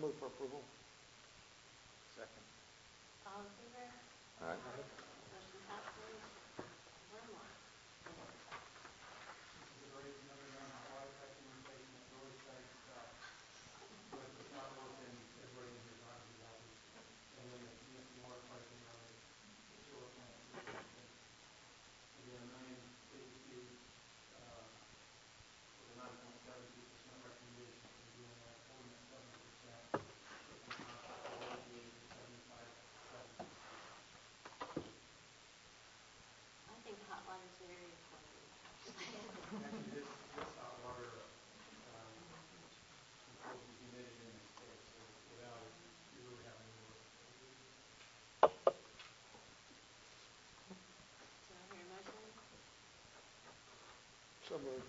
Speaker 6: move for approval.
Speaker 8: Second.
Speaker 2: All in favor?
Speaker 9: All right.
Speaker 2: Motion passes. One more.
Speaker 12: This is a very, another non-hot water pipe communication that's really exciting stuff. But if it's not working, everybody in here is not going to be happy. And then the missing water piping on the, the chiller plant situation. Again, a million eighty-two, uh, with a nine point seven two percent recommendation from D N R, holding at seven percent, taking the cost of eighty-eight to seventy-five, seven percent.
Speaker 2: I think hot water is very important, actually.
Speaker 12: Actually, this, this hot water, um, controls the humidity in the space, so without it, you really have no work.
Speaker 2: Do I hear a motion?
Speaker 6: So moved.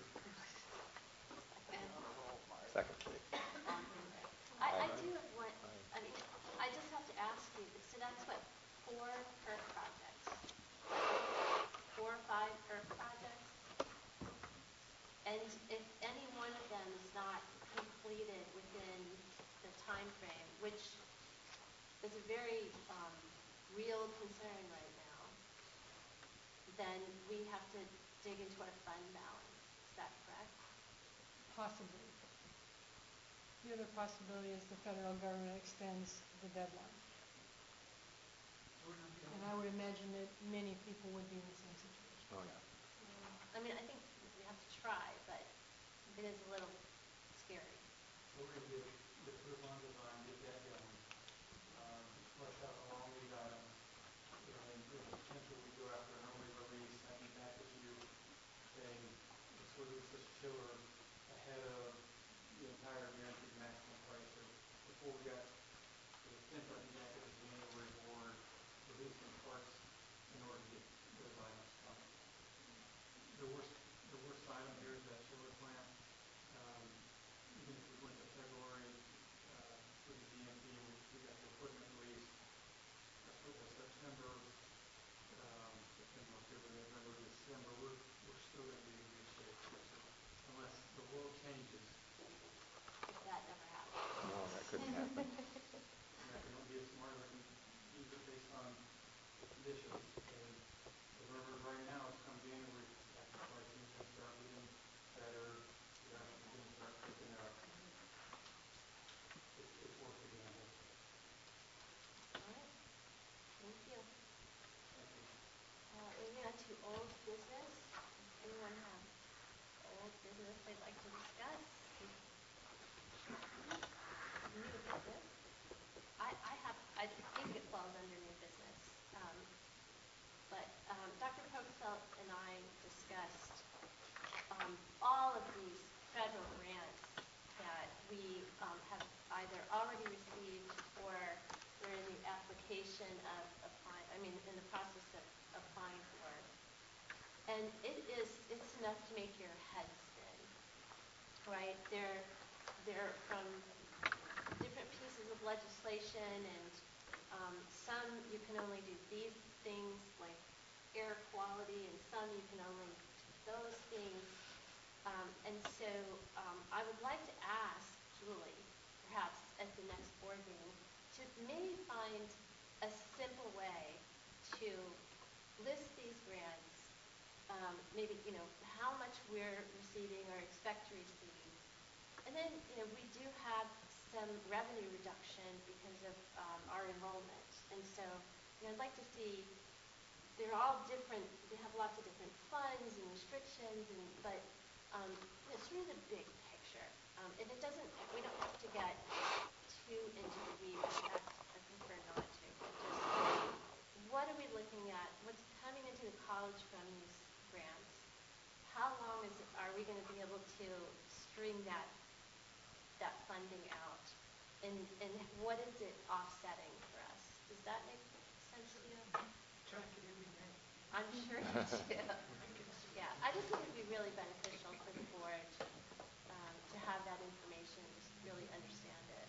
Speaker 2: Second.
Speaker 9: Second.
Speaker 2: All in favor? I, I do have one, I mean, I just have to ask you, so that's what, four per project? Four or five per project? And if any one of them is not completed within the time frame, which is a very um, real concern right now, then we have to dig into our fund balance. Is that correct?
Speaker 7: Possibly. The other possibility is the federal government extends the deadline.
Speaker 11: We're not the
Speaker 7: And
Speaker 11: only
Speaker 7: I would imagine that many people would be in the same situation.
Speaker 9: Oh, yeah.
Speaker 2: I mean, I think we have to try, but it is a little scary.
Speaker 12: We're going to get, get proof on design, get that going, um, flush out the long lead items, and there's a potential we go after an early release. I think back with you saying, let's release this chiller ahead of the entire guaranteed maximum price. So before we got to the tenth, I think after the January board, releasing parts in order to get those items coming. The worst, the worst item here is that chiller plant. Um, even if we went to February uh, for the D M P and we, we got the equipment released, that's what the September, um, September, October, November, December, we're, we're still going to be in good shape here. So unless the world changes,
Speaker 2: If that never happens.
Speaker 9: No, that couldn't happen.
Speaker 12: and if we don't get smarter, we can use it based on conditions. And the rumors right now is come January, after pricing's going to start getting better, production's going to start picking up. It's, it's worth the gamble.
Speaker 2: All right. Thank you.
Speaker 12: Thank you.
Speaker 2: Uh, moving on to old business. Does anyone have old business they'd like to discuss? New business? I, I have, I think it falls under new business. Um, but um, Doctor Pokesfeld and I discussed um, all of these federal grants that we um, have either already received or we're in the application of applying, I mean, in the process of applying for. And it is, it's enough to make your head spin, right? They're, they're from different pieces of legislation, and um, some you can only do these things like air quality, and some you can only do those things. Um, and so um, I would like to ask Julie, perhaps at the next board meeting, to maybe find a simple way to list these grants, um, maybe, you know, how much we're receiving or expect to receive. And then, you know, we do have some revenue reduction because of um, our enrollment. And so, you know, I'd like to see, they're all different, they have lots of different funds and restrictions, and but um, you know, sort of the big picture. Um, and it doesn't, we don't have to get too into the weeds. I, I prefer not to. But just, what are we looking at? What's coming into the college from these grants? How long is it, are we going to be able to string that that funding out? And and what is it offsetting for us? Does that make sense to you?
Speaker 11: track it every day.
Speaker 2: I'm sure you do. Yeah, I just think it'd be really beneficial for the board um, to have that information, just really understand it.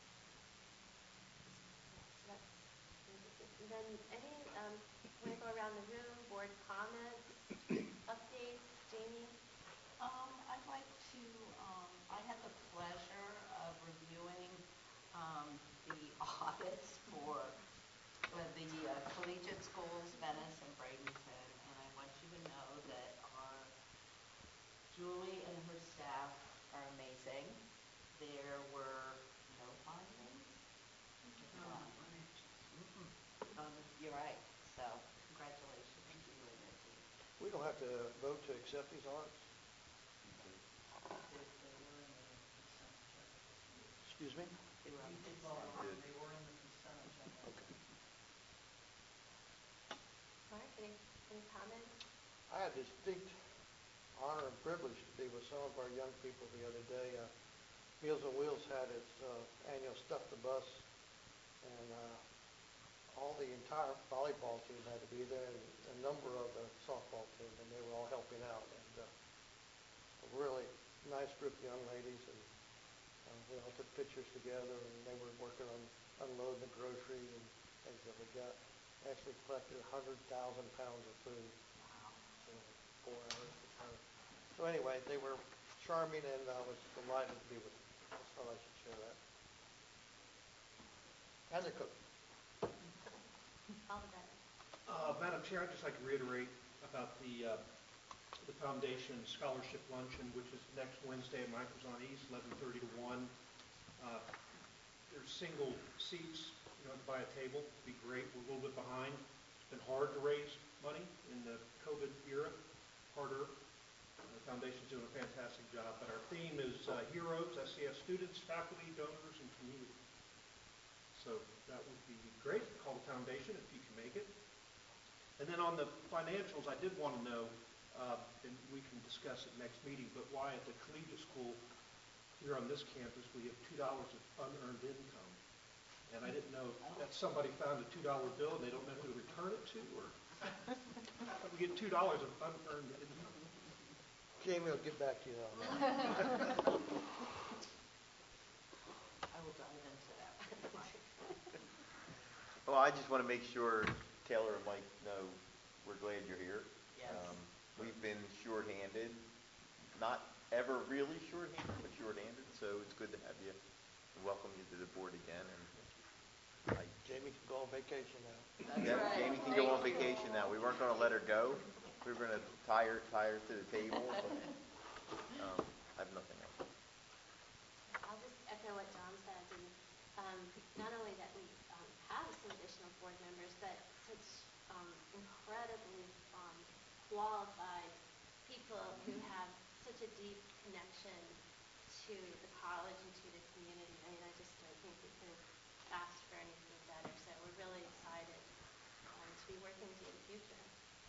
Speaker 2: So that's, and then any, um, want to go around the room, board comments, updates, Jamie?
Speaker 10: Um, I'd like to, um, I had the pleasure of reviewing, um, the audits for uh, the uh, collegiate schools, Venice and Bradenton, and I want you to know that our Julie and her staff are amazing. There were no findings.
Speaker 11: Not on the financials.
Speaker 10: Um, you're right, so congratulations to you and your team.
Speaker 6: We don't have to vote to accept these audits?
Speaker 10: They, they were in the consent agenda this week.
Speaker 6: Excuse me?
Speaker 10: They were on
Speaker 11: We
Speaker 10: the
Speaker 11: did
Speaker 10: consent.
Speaker 11: vote on them. They were in the consent agenda.
Speaker 6: Okay.
Speaker 2: Mark, any, any comments?
Speaker 6: I had distinct honor and privilege to be with some of our young people the other day. Uh, Meals on Wheels had its uh, annual Stuff the Bus, and uh, all the entire volleyball team had to be there, and a number of the softball team, and they were all helping out. And uh, a really nice group of young ladies, and uh, we all took pictures together, and they were working on unloading the groceries and things that we got. Actually collected one hundred thousand pounds of food. So four hours to turn. So anyway, they were charming, and I was delighted to be with them. I just thought I should share that. And the cook.
Speaker 2: All the better.
Speaker 4: Uh, Madam Chair, I'd just like to reiterate about the, uh, the Foundation Scholarship Luncheon, which is next Wednesday at Michael's on East, eleven thirty to one. Uh, there's single seats. You don't have to buy a table. It'd be great. We're a little bit behind. It's been hard to raise money in the COVID era. Harder. The Foundation's doing a fantastic job. But our theme is uh, heroes, S C S students, faculty, donors, and community. So that would be great. Call the Foundation if you can make it. And then on the financials, I did want to know, uh, and we can discuss it next meeting, but why at the collegiate school here on this campus we have two dollars of unearned income. And I didn't know if that somebody found a two dollar bill and they don't know who to return it to, or we get two dollars of unearned income.
Speaker 6: Jamie will get back to you on that.
Speaker 10: I will dive into that.
Speaker 8: Well, I just want to make sure Taylor and Mike know we're glad you're here.
Speaker 10: Yes.
Speaker 8: Um, we've been shorthanded, not ever really shorthanded, but shorthanded, so it's good to have you and welcome you to the board again. And I,
Speaker 6: Jamie can go on vacation now.
Speaker 10: That's
Speaker 8: yeah,
Speaker 10: right.
Speaker 8: Jamie can go on
Speaker 10: Thank you.
Speaker 8: vacation now. We weren't going to let her go. We were going to tie her, tie her to the table, but um, I have nothing else.
Speaker 2: I'll just echo what John said, and um, not only that we um, have some additional board members, but such um, incredibly um, qualified people who have such a deep connection to the college and to the community. I mean, I just don't think we could have asked for anything better. So we're really excited um, to be working with you in the future.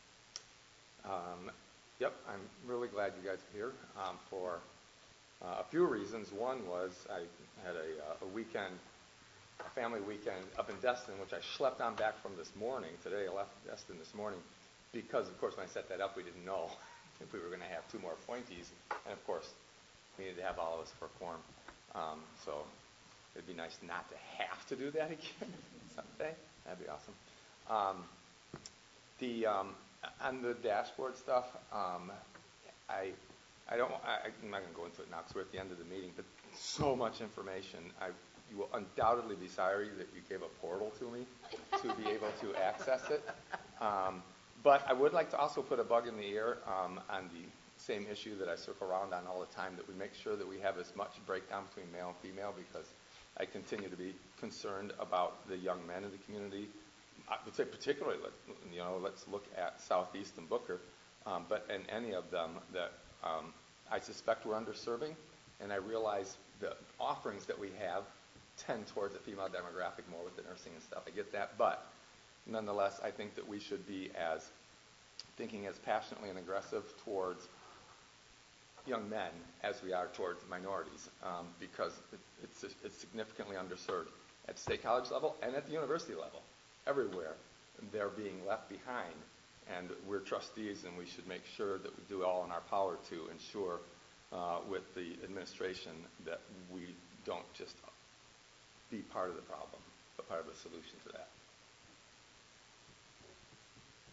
Speaker 9: Um, Yep, I'm really glad you guys are here um, for uh, a few reasons. One was I had a, uh, a weekend, a family weekend up in Destin, which I schlepped on back from this morning. Today I left Destin this morning because, of course, when I set that up, we didn't know if we were going to have two more appointees. And, of course, we needed to have all of us for a quorum. Um, so it'd be nice not to have to do that again someday. That'd be awesome. Um, the... Um, On the dashboard stuff, um, I, I don't, I, I'm not going to go into it now because we're at the end of the meeting, but so much information. I, you will undoubtedly be sorry that you gave a portal to me to be able to access it. Um, but I would like to also put a bug in the ear um, on the same issue that I circle around on all the time, that we make sure that we have as much breakdown between male and female, because I continue to be concerned about the young men in the community. I would say particularly, you know, let's look at Southeast and Booker, um, but in any of them that um, I suspect we're underserving, and I realize the offerings that we have tend towards a female demographic more with the nursing and stuff. I get that, but nonetheless, I think that we should be as thinking as passionately and aggressive towards young men as we are towards minorities, um, because it, it's, it's significantly underserved at the state college level and at the university level. Everywhere they're being left behind, and we're trustees, and we should make sure that we do all in our power to ensure uh, with the administration that we don't just be part of the problem, but part of the solution to that.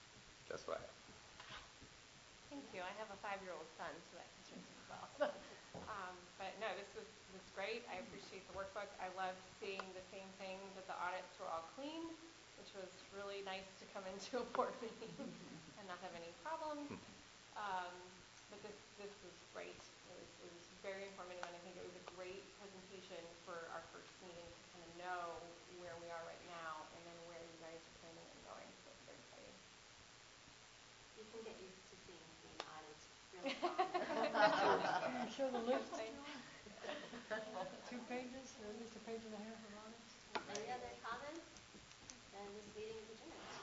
Speaker 9: That's what I have.
Speaker 3: Thank you. I have a five-year-old son, so that concerns me as well. Um, But no, this was, was great. I appreciate the workbook. I loved seeing the same thing, that the audits were all clean, which was really nice to come into a board meeting and not have any problems. Um, But this, this was great. It was, it was very informative, and I think it was a great presentation for our first meeting to kind of know where we are right now and then where you guys are planning on going. So it's very exciting.
Speaker 2: You can get used to seeing clean audits really often.
Speaker 7: Can you show the list?
Speaker 3: I-
Speaker 7: Two pages, or at least a page and a half of audits?
Speaker 2: Any other comments? Then this meeting is adjourned.